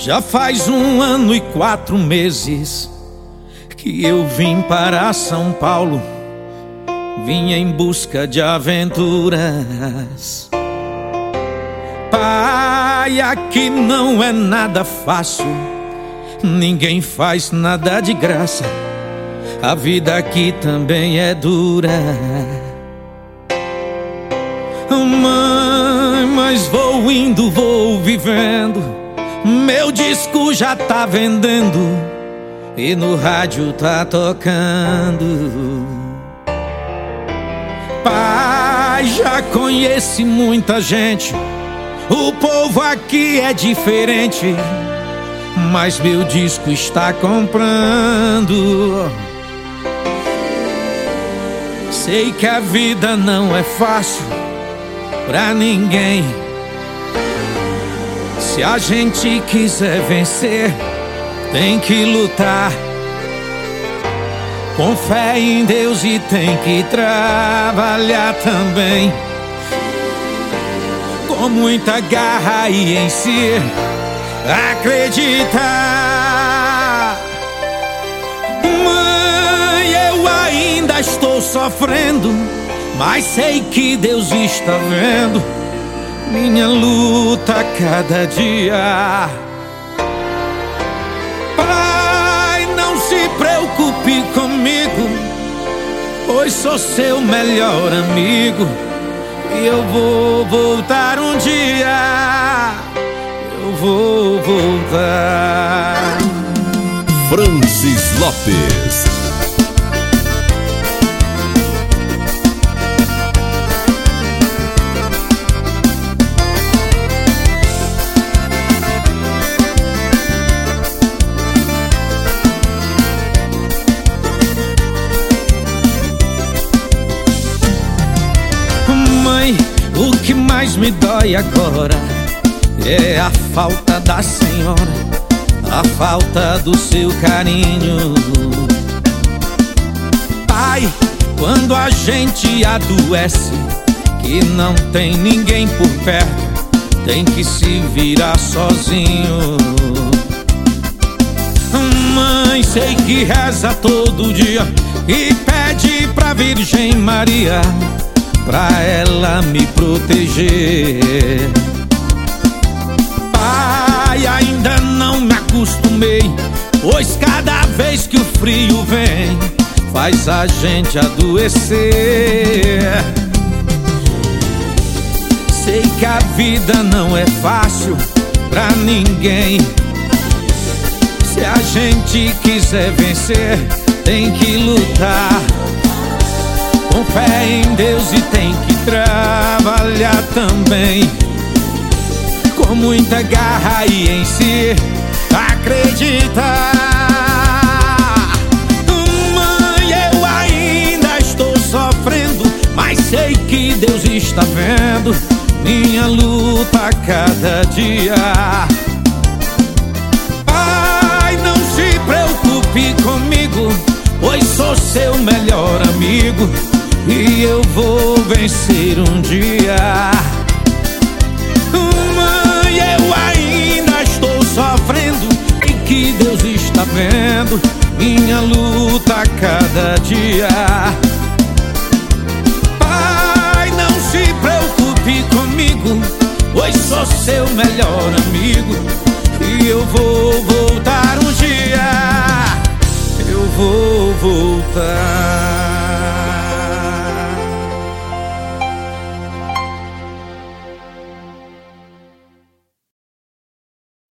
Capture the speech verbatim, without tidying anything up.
Já faz um ano e quatro meses que eu vim para São Paulo. Vim em busca de aventuras. Pai, aqui não é nada fácil. Ninguém faz nada de graça. A vida aqui também é dura. Mãe, mas vou indo, vou vivendo. Meu disco já tá vendendo e no rádio tá tocando. Pai, já conheci muita gente. O povo aqui é diferente, mas meu disco está comprando. Sei que a vida não é fácil pra ninguém. Se a gente quiser vencer, tem que lutar com fé em Deus e tem que trabalhar também, com muita garra e em si acreditar. Mãe, eu ainda estou sofrendo, mas sei que Deus está vendo minha luta a cada dia. Pai, não se preocupe comigo, pois sou seu melhor amigo. E eu vou voltar um dia, eu vou voltar. Francis Lopes. Mãe, o que mais me dói agora é a falta da senhora, a falta do seu carinho. Pai, quando a gente adoece, que não tem ninguém por perto, tem que se virar sozinho. Mãe, sei que reza todo dia e pede pra Virgem Maria pra ela me proteger. Pai, ainda não me acostumei, pois cada vez que o frio vem faz a gente adoecer. Sei que a vida não é fácil pra ninguém. Se a gente quiser vencer, tem que lutar com fé em Deus e tem que trabalhar também, com muita garra e em si acreditar. Mãe, eu ainda estou sofrendo, mas sei que Deus está vendo minha luta a cada dia. Pai, não se preocupe comigo, pois sou seu melhor amigo. E eu vou vencer um dia. Mãe, eu ainda estou sofrendo, e que Deus está vendo minha luta a cada dia. Pai, não se preocupe comigo, pois sou seu melhor amigo. E eu vou voltar um dia, eu vou voltar.